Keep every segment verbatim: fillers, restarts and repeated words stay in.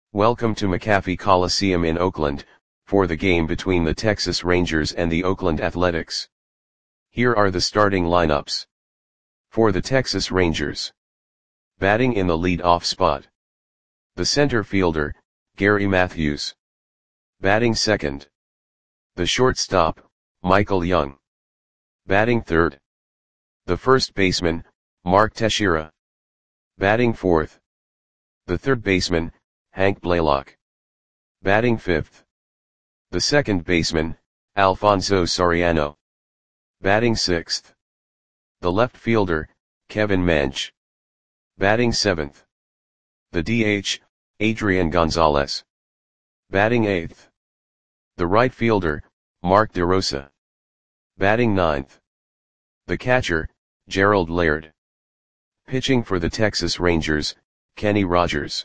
Welcome to McAfee Coliseum in Oakland, for the game between the Texas Rangers and the Oakland Athletics. Here are the starting lineups. For the Texas Rangers. Batting in the lead-off spot. The center fielder, Gary Matthews. Batting second. The shortstop, Michael Young. Batting third. The first baseman, Mark Teixeira. Batting fourth. The third baseman, Hank Blaylock. Batting fifth. The second baseman, Alfonso Soriano. Batting sixth. The left fielder, Kevin Mench. Batting seventh. The D H, Adrian Gonzalez. Batting eighth. The right fielder, Mark DeRosa. Batting ninth. The catcher, Gerald Laird. Pitching for the Texas Rangers, Kenny Rogers.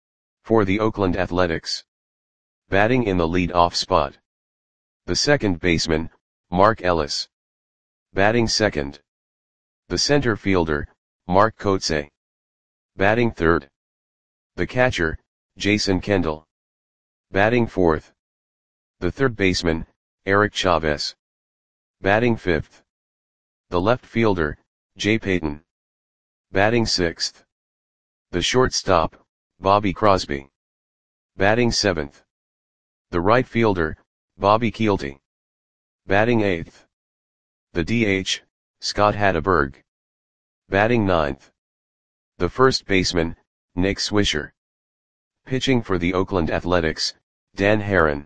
For the Oakland Athletics. Batting in the lead-off spot. The second baseman, Mark Ellis. Batting second. The center fielder, Mark Kotsay. Batting third. The catcher, Jason Kendall. Batting fourth. The third baseman, Eric Chavez. Batting fifth. The left fielder, Jay Payton. Batting sixth. The shortstop, Bobby Crosby. Batting seventh. The right fielder, Bobby Kielty. Batting eighth. The D H, Scott Hatteberg. Batting ninth. The first baseman, Nick Swisher. Pitching for the Oakland Athletics, Dan Haren.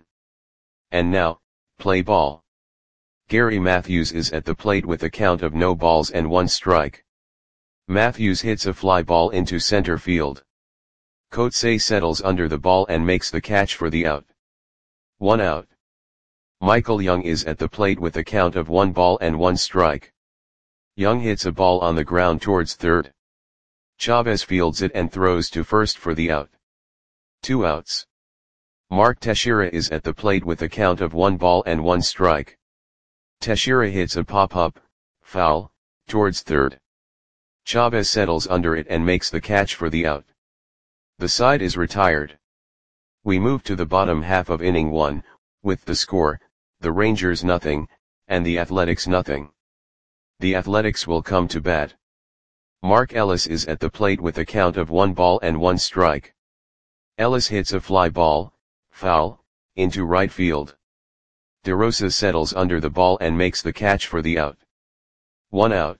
And now, play ball. Gary Matthews is at the plate with a count of no balls and one strike. Matthews hits a fly ball into center field. Kotsay settles under the ball and makes the catch for the out. One out. Michael Young is at the plate with a count of one ball and one strike. Young hits a ball on the ground towards third. Chavez fields it and throws to first for the out. Two outs. Mark Teixeira is at the plate with a count of one ball and one strike. Teixeira hits a pop-up, foul, towards third. Chavez settles under it and makes the catch for the out. The side is retired. We move to the bottom half of inning one, with the score, the Rangers nothing, and the Athletics nothing. The Athletics will come to bat. Mark Ellis is at the plate with a count of one ball and one strike. Ellis hits a fly ball, foul, into right field. DeRosa settles under the ball and makes the catch for the out. One out.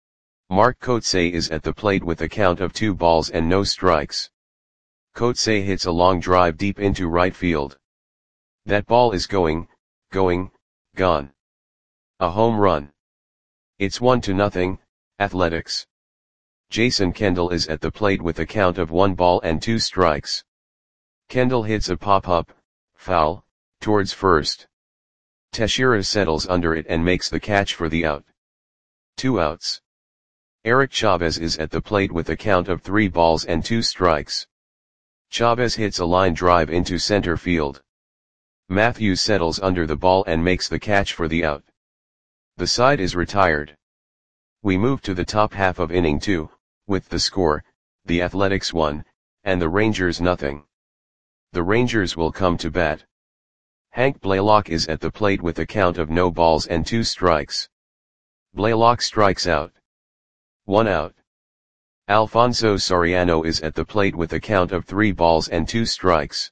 Mark Kotsay is at the plate with a count of two balls and no strikes. Kotsay hits a long drive deep into right field. That ball is going, going, gone. A home run. It's one to nothing, Athletics. Jason Kendall is at the plate with a count of one ball and two strikes. Kendall hits a pop-up, foul, towards first. Teixeira settles under it and makes the catch for the out. Two outs. Eric Chavez is at the plate with a count of three balls and two strikes. Chavez hits a line drive into center field. Matthews settles under the ball and makes the catch for the out. The side is retired. We move to the top half of inning two, with the score, the Athletics one, and the Rangers nothing. The Rangers will come to bat. Hank Blaylock is at the plate with a count of no balls and two strikes. Blaylock strikes out. One out. Alfonso Soriano is at the plate with a count of three balls and two strikes.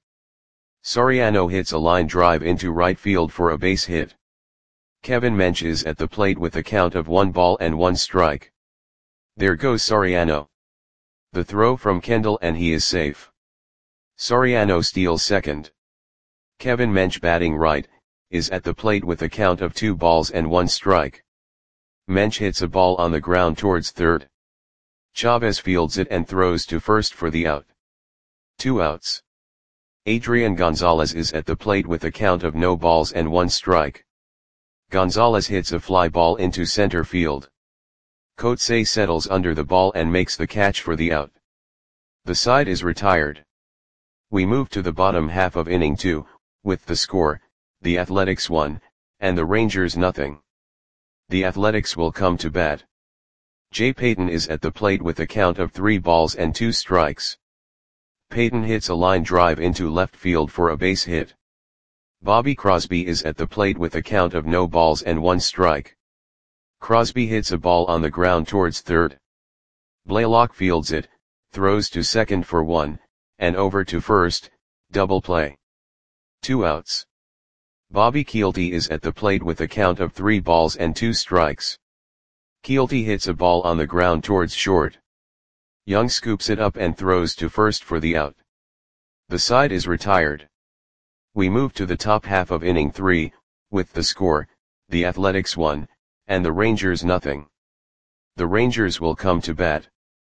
Soriano hits a line drive into right field for a base hit. Kevin Mench is at the plate with a count of one ball and one strike. There goes Soriano. The throw from Kendall and he is safe. Soriano steals second. Kevin Mench batting right, is at the plate with a count of two balls and one strike. Mench hits a ball on the ground towards third. Chavez fields it and throws to first for the out. Two outs. Adrian Gonzalez is at the plate with a count of no balls and one strike. Gonzalez hits a fly ball into center field. Kotsay settles under the ball and makes the catch for the out. The side is retired. We move to the bottom half of inning two, with the score, the Athletics one, and the Rangers nothing. The Athletics will come to bat. Jay Payton is at the plate with a count of three balls and two strikes. Peyton hits a line drive into left field for a base hit. Bobby Crosby is at the plate with a count of no balls and one strike. Crosby hits a ball on the ground towards third. Blaylock fields it, throws to second for one, and over to first, double play. Two outs. Bobby Kielty is at the plate with a count of three balls and two strikes. Kielty hits a ball on the ground towards short. Young scoops it up and throws to first for the out. The side is retired. We move to the top half of inning three, with the score, the Athletics one, and the Rangers nothing. The Rangers will come to bat.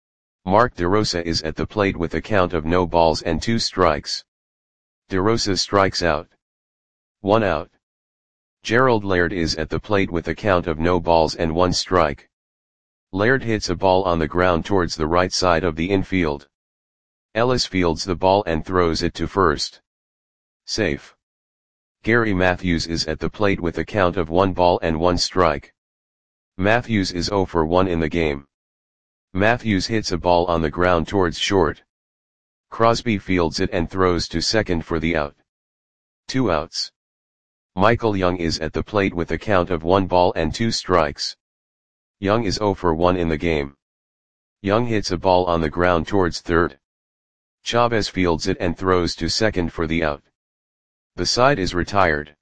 Mark DeRosa is at the plate with a count of no balls and two strikes. DeRosa strikes out. One out. Gerald Laird is at the plate with a count of no balls and one strike. Laird hits a ball on the ground towards the right side of the infield. Ellis fields the ball and throws it to first. Safe. Gary Matthews is at the plate with a count of one ball and one strike. Matthews is zero for one in the game. Matthews hits a ball on the ground towards short. Crosby fields it and throws to second for the out. Two outs. Michael Young is at the plate with a count of one ball and two strikes. Young is zero for one in the game. Young hits a ball on the ground towards third. Chavez fields it and throws to second for the out. The side is retired.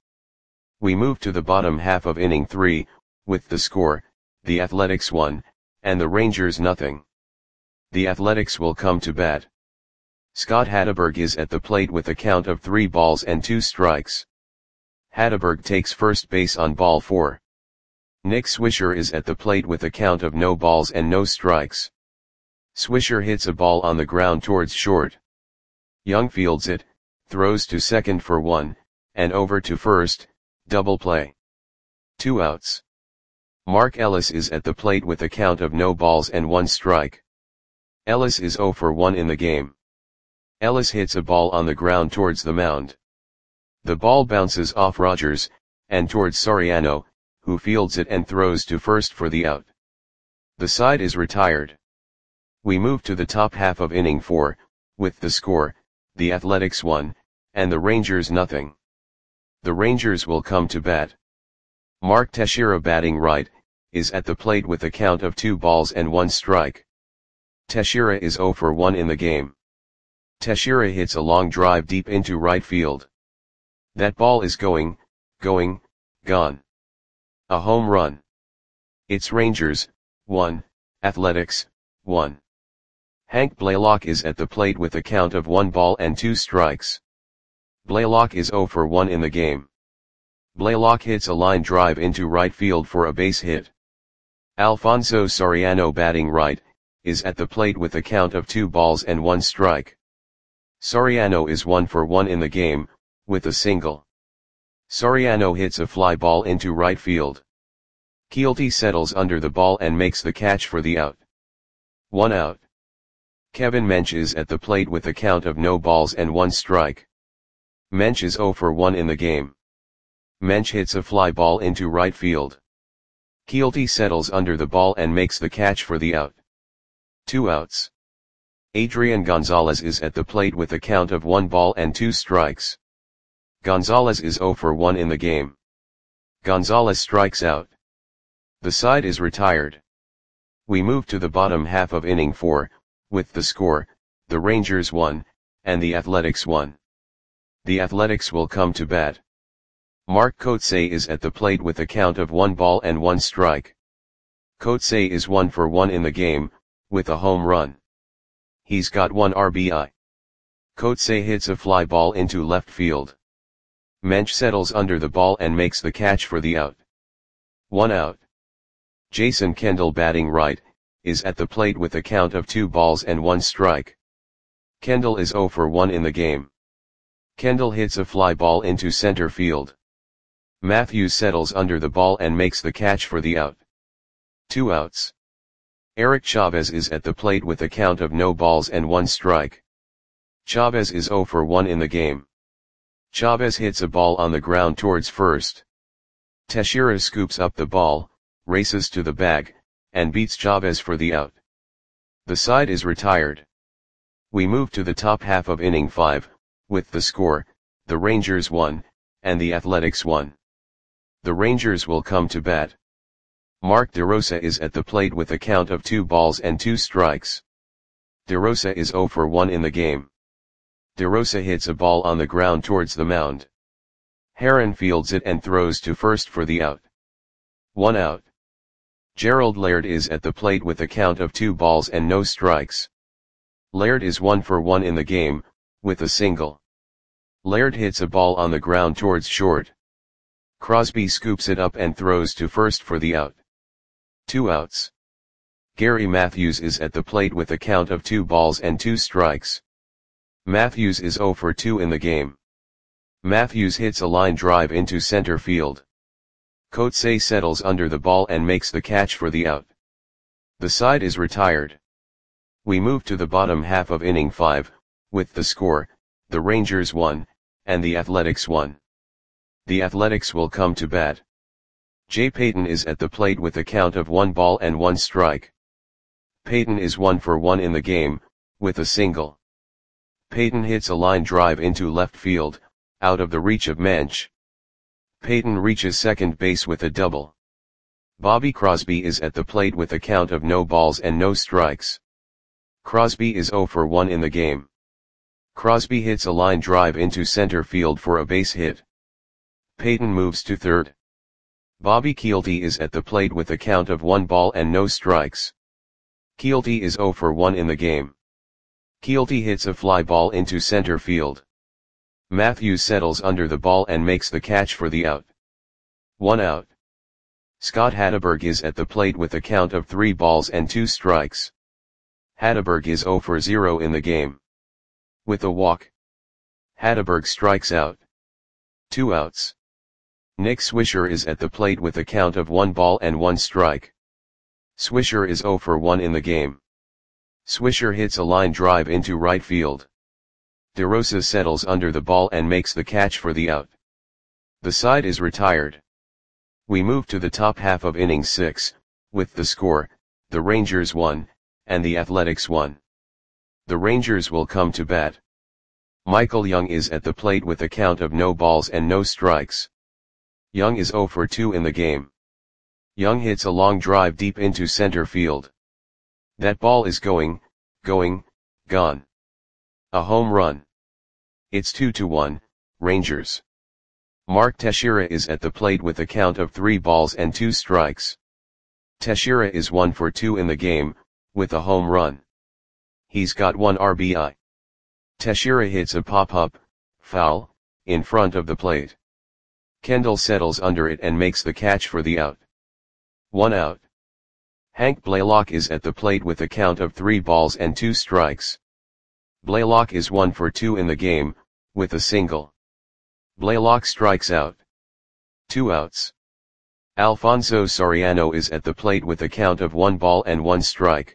We move to the bottom half of inning three, with the score, the Athletics one, and the Rangers nothing. The Athletics will come to bat. Scott Hatteberg is at the plate with a count of three balls and two strikes. Hatteberg takes first base on ball four. Nick Swisher is at the plate with a count of no balls and no strikes. Swisher hits a ball on the ground towards short. Young fields it, throws to second for one, and over to first, double play. Two outs. Mark Ellis is at the plate with a count of no balls and one strike. Ellis is zero for one in the game. Ellis hits a ball on the ground towards the mound. The ball bounces off Rogers, and towards Soriano, who fields it and throws to first for the out. The side is retired. We move to the top half of inning four, with the score, the Athletics one, and the Rangers nothing. The Rangers will come to bat. Mark Teixeira batting right, is at the plate with a count of two balls and one strike. Teixeira is zero for one in the game. Teixeira hits a long drive deep into right field. That ball is going, going, gone. A home run. It's Rangers, one, Athletics, one. Hank Blaylock is at the plate with a count of one ball and two strikes. Blaylock is zero for one in the game. Blaylock hits a line drive into right field for a base hit. Alfonso Soriano batting right, is at the plate with a count of two balls and one strike. Soriano is one for one in the game, with a single. Soriano hits a fly ball into right field. Kielty settles under the ball and makes the catch for the out. One out. Kevin Mench is at the plate with a count of no balls and one strike. Mench is zero for one in the game. Mench hits a fly ball into right field. Kielty settles under the ball and makes the catch for the out. Two outs. Adrian Gonzalez is at the plate with a count of one ball and two strikes. Gonzalez is zero for one in the game. Gonzalez strikes out. The side is retired. We move to the bottom half of inning four, with the score, the Rangers one, and the Athletics one. The Athletics will come to bat. Mark Kotsay is at the plate with a count of one ball and one strike. Kotsay is one for one in the game, with a home run. He's got one R B I. Kotsay hits a fly ball into left field. Mench settles under the ball and makes the catch for the out. One out. Jason Kendall batting right, is at the plate with a count of two balls and one strike. Kendall is zero for one in the game. Kendall hits a fly ball into center field. Matthews settles under the ball and makes the catch for the out. Two outs. Eric Chavez is at the plate with a count of no balls and one strike. Chavez is zero for one in the game. Chavez hits a ball on the ground towards first. Teixeira scoops up the ball, races to the bag, and beats Chavez for the out. The side is retired. We move to the top half of inning five, with the score, the Rangers one, and the Athletics one. The Rangers will come to bat. Mark DeRosa is at the plate with a count of two balls and two strikes. DeRosa is oh for one in the game. DeRosa hits a ball on the ground towards the mound. Herron fields it and throws to first for the out. One out. Gerald Laird is at the plate with a count of two balls and no strikes. Laird is one for one in the game, with a single. Laird hits a ball on the ground towards short. Crosby scoops it up and throws to first for the out. Two outs. Gary Matthews is at the plate with a count of two balls and two strikes. Matthews is oh for two in the game. Matthews hits a line drive into center field. Coetzee settles under the ball and makes the catch for the out. The side is retired. We move to the bottom half of inning five, with the score, the Rangers one, and the Athletics one. The Athletics will come to bat. Jay Payton is at the plate with a count of one ball and one strike. Payton is one for one in the game, with a single. Payton hits a line drive into left field, out of the reach of Mensch. Payton reaches second base with a double. Bobby Crosby is at the plate with a count of no balls and no strikes. Crosby is oh for one in the game. Crosby hits a line drive into center field for a base hit. Payton moves to third. Bobby Kielty is at the plate with a count of one ball and no strikes. Kielty is oh for one in the game. Kielty hits a fly ball into center field. Matthews settles under the ball and makes the catch for the out. One out. Scott Hatteberg is at the plate with a count of three balls and two strikes. Hatteberg is oh for zero in the game. With a walk, Hatteberg strikes out. Two outs. Nick Swisher is at the plate with a count of one ball and one strike. Swisher is oh for one in the game. Swisher hits a line drive into right field. DeRosa settles under the ball and makes the catch for the out. The side is retired. We move to the top half of inning six, with the score, the Rangers one, and the Athletics one. The Rangers will come to bat. Michael Young is at the plate with a count of no balls and no strikes. Young is oh for two in the game. Young hits a long drive deep into center field. That ball is going, going, gone. A home run. It's two to one, Rangers. Mark Teixeira is at the plate with a count of three balls and two strikes. Teixeira is one for two in the game, with a home run. He's got one R B I. Teixeira hits a pop-up, foul, in front of the plate. Kendall settles under it and makes the catch for the out. One out. Hank Blaylock is at the plate with a count of three balls and two strikes. Blaylock is one for two in the game, with a single. Blaylock strikes out. Two outs. Alfonso Soriano is at the plate with a count of one ball and one strike.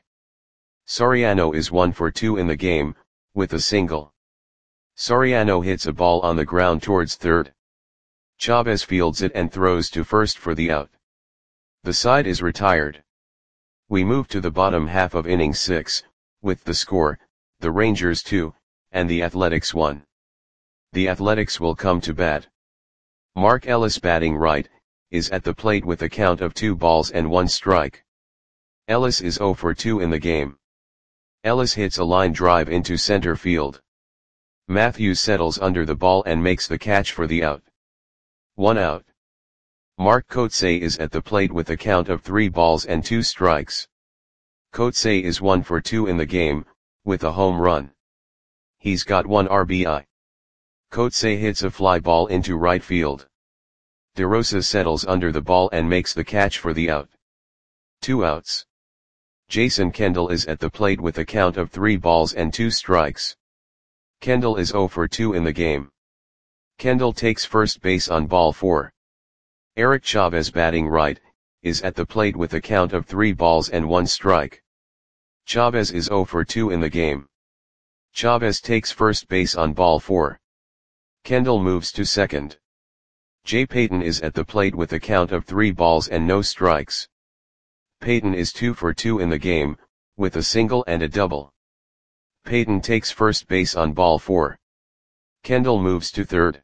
Soriano is one for two in the game, with a single. Soriano hits a ball on the ground towards third. Chavez fields it and throws to first for the out. The side is retired. We move to the bottom half of inning six, with the score, the Rangers two, and the Athletics one. The Athletics will come to bat. Mark Ellis, batting right, is at the plate with a count of two balls and one strike. Ellis is oh for two in the game. Ellis hits a line drive into center field. Matthews settles under the ball and makes the catch for the out. One out. Mark Coetzee is at the plate with a count of three balls and two strikes. Coetzee is one for two in the game, with a home run. He's got one R B I. Coetzee hits a fly ball into right field. DeRosa settles under the ball and makes the catch for the out. Two outs. Jason Kendall is at the plate with a count of three balls and two strikes. Kendall is oh for two in the game. Kendall takes first base on ball four. Eric Chavez, batting right, is at the plate with a count of three balls and one strike. Chavez is oh for two in the game. Chavez takes first base on ball four. Kendall moves to second. Jay Payton is at the plate with a count of three balls and no strikes. Payton is two for two in the game, with a single and a double. Peyton takes first base on ball four. Kendall moves to third.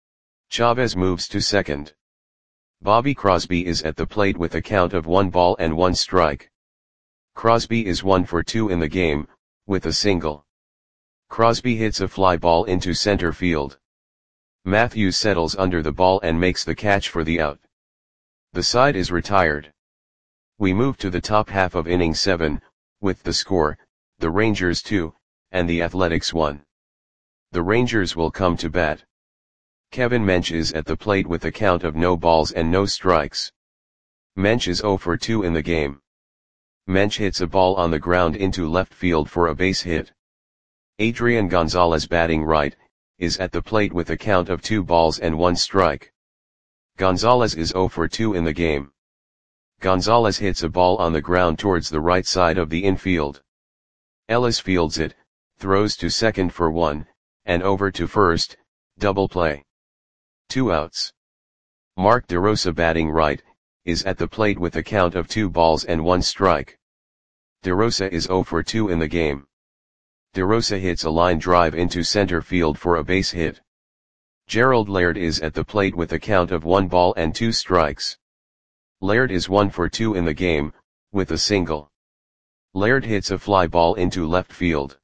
Chavez moves to second. Bobby Crosby is at the plate with a count of one ball and one strike. Crosby is one for two in the game, with a single. Crosby hits a fly ball into center field. Matthews settles under the ball and makes the catch for the out. The side is retired. We move to the top half of inning seven, with the score, the Rangers two, and the Athletics one. The Rangers will come to bat. Kevin Mench is at the plate with a count of no balls and no strikes. Mench is zero for two in the game. Mench hits a ball on the ground into left field for a base hit. Adrian Gonzalez, batting right, is at the plate with a count of two balls and one strike. Gonzalez is zero for two in the game. Gonzalez hits a ball on the ground towards the right side of the infield. Ellis fields it, throws to second for one, and over to first, double play. Two outs. Mark DeRosa, batting right, is at the plate with a count of two balls and one strike. DeRosa is zero for two in the game. DeRosa hits a line drive into center field for a base hit. Gerald Laird is at the plate with a count of one ball and two strikes. Laird is one for two in the game, with a single. Laird hits a fly ball into left field.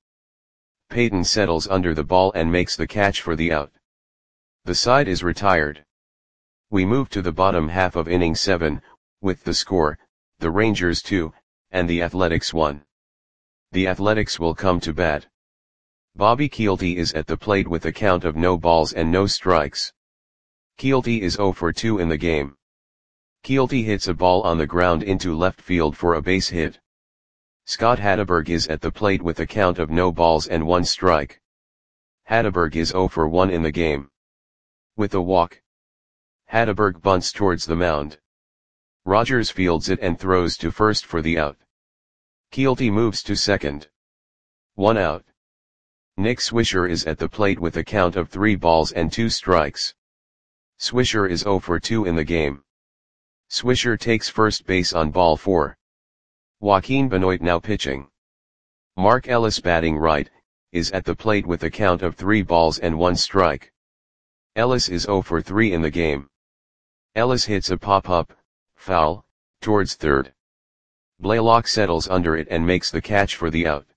Peyton settles under the ball and makes the catch for the out. The side is retired. We move to the bottom half of inning seven, with the score, the Rangers two, and the Athletics one. The Athletics will come to bat. Bobby Kielty is at the plate with a count of no balls and no strikes. Kielty is zero for two in the game. Kielty hits a ball on the ground into left field for a base hit. Scott Hatteberg is at the plate with a count of no balls and one strike. Hatteberg is zero for one in the game. With a walk, Hatteberg bunts towards the mound. Rogers fields it and throws to first for the out. Kielty moves to second. One out. Nick Swisher is at the plate with a count of three balls and two strikes. Swisher is zero for two in the game. Swisher takes first base on ball four. Joaquin Benoit now pitching. Mark Ellis, batting right, is at the plate with a count of three balls and one strike. Ellis is zero for three in the game. Ellis hits a pop-up, foul, towards third. Blaylock settles under it and makes the catch for the out.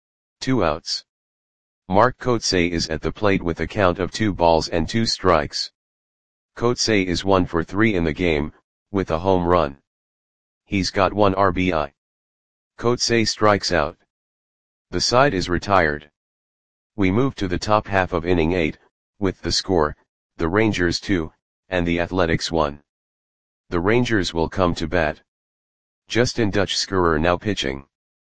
Two outs. Mark Kotsay is at the plate with a count of two balls and two strikes. Kotsay is one for three in the game, with a home run. He's got one R B I. Kotsay strikes out. The side is retired. We move to the top half of inning eight, with the score, the Rangers two, and the Athletics one. The Rangers will come to bat. Justin Dutch-Schurer now pitching.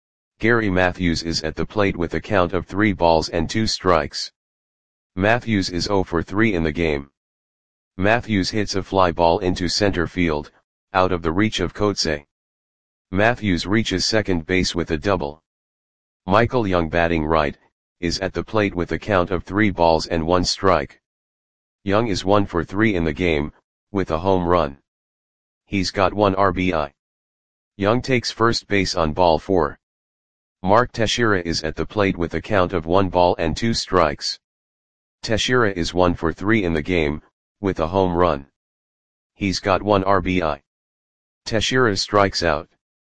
Gary Matthews is at the plate with a count of three balls and two strikes. Matthews is zero for three in the game. Matthews hits a fly ball into center field, out of the reach of Kotsay. Matthews reaches second base with a double. Michael Young, batting right, is at the plate with a count of three balls and one strike. Young is one for three in the game, with a home run. He's got one R B I. Young takes first base on ball four. Mark Teixeira is at the plate with a count of one ball and two strikes. Teixeira is one for three in the game, with a home run. He's got one R B I. Teixeira strikes out.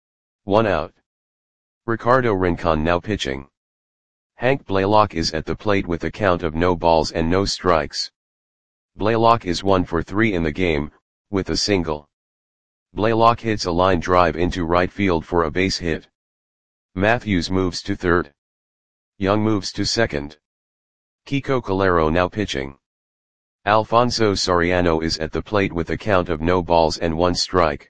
One out. Ricardo Rincon now pitching. Hank Blaylock is at the plate with a count of no balls and no strikes. Blaylock is one for three in the game, with a single. Blaylock hits a line drive into right field for a base hit. Matthews moves to third. Young moves to second. Kiko Calero now pitching. Alfonso Soriano is at the plate with a count of no balls and one strike.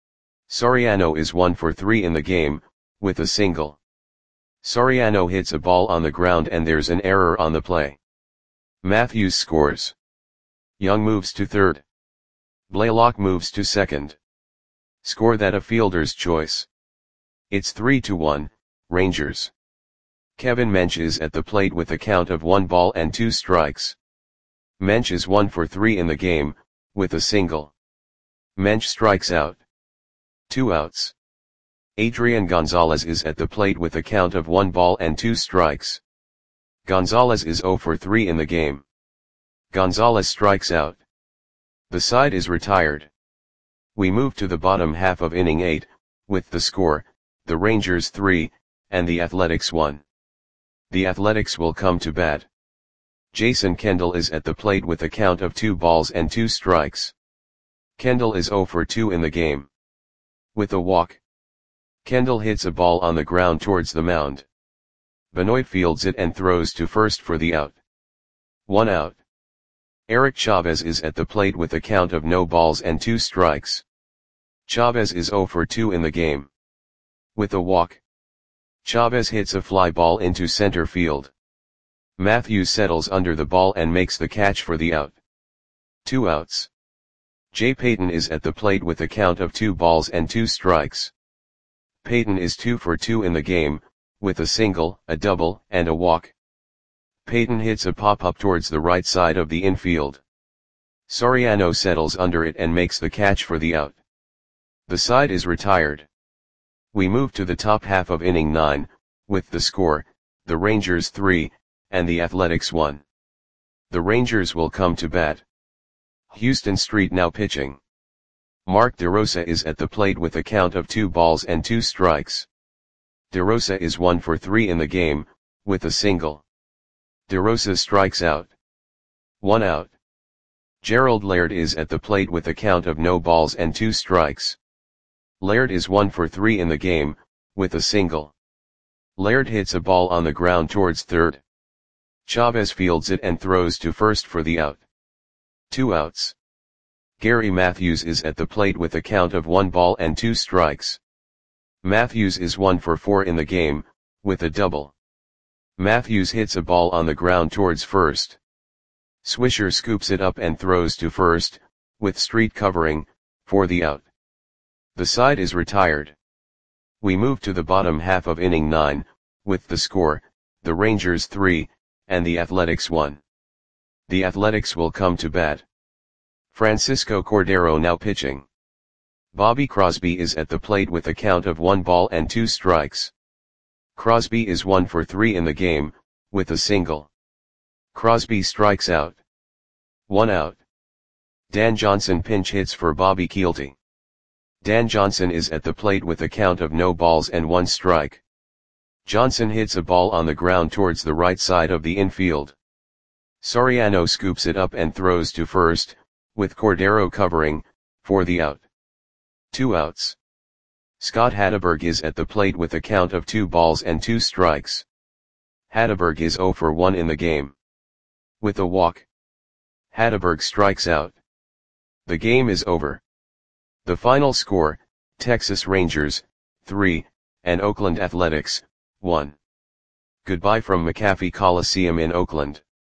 Soriano is one for three in the game, with a single. Soriano hits a ball on the ground and there's an error on the play. Matthews scores. Young moves to third. Blaylock moves to second. Score that a fielder's choice. It's three to one, Rangers. Kevin Mench is at the plate with a count of one ball and two strikes. Mench is one for three in the game, with a single. Mench strikes out. Two outs. Adrian Gonzalez is at the plate with a count of one ball and two strikes. Gonzalez is zero for three in the game. Gonzalez strikes out. The side is retired. We move to the bottom half of inning eight, with the score, the Rangers three, and the Athletics one. The Athletics will come to bat. Jason Kendall is at the plate with a count of two balls and two strikes. Kendall is zero for two in the game. With a walk, Kendall hits a ball on the ground towards the mound. Benoit fields it and throws to first for the out. One out. Eric Chavez is at the plate with a count of no balls and two strikes. Chavez is zero for two in the game. With a walk, Chavez hits a fly ball into center field. Matthews settles under the ball and makes the catch for the out. Two outs. Jay Payton is at the plate with a count of two balls and two strikes. Payton is two for two in the game, with a single, a double, and a walk. Payton hits a pop-up towards the right side of the infield. Soriano settles under it and makes the catch for the out. The side is retired. We move to the top half of inning nine, with the score, the Rangers three, and the Athletics one. The Rangers will come to bat. Houston Street now pitching. Mark DeRosa is at the plate with a count of two balls and two strikes. DeRosa is one for three in the game, with a single. DeRosa strikes out. One out. Gerald Laird is at the plate with a count of no balls and two strikes. Laird is one for three in the game, with a single. Laird hits a ball on the ground towards third. Chavez fields it and throws to first for the out. Two outs. Gary Matthews is at the plate with a count of one ball and two strikes. Matthews is one for four in the game, with a double. Matthews hits a ball on the ground towards first. Swisher scoops it up and throws to first, with street covering, for the out. The side is retired. We move to the bottom half of inning nine, with the score, the Rangers three, and the Athletics one. The Athletics will come to bat. Francisco Cordero now pitching. Bobby Crosby is at the plate with a count of one ball and two strikes. Crosby is one for three in the game, with a single. Crosby strikes out. One out. Dan Johnson pinch hits for Bobby Kielty. Dan Johnson is at the plate with a count of no balls and one strike. Johnson hits a ball on the ground towards the right side of the infield. Soriano scoops it up and throws to first, with Cordero covering, for the out. Two outs. Scott Hatteberg is at the plate with a count of two balls and two strikes. Hatteberg is zero for one in the game. With a walk, Hatteberg strikes out. The game is over. The final score, Texas Rangers, three, and Oakland Athletics, one. Goodbye from McAfee Coliseum in Oakland.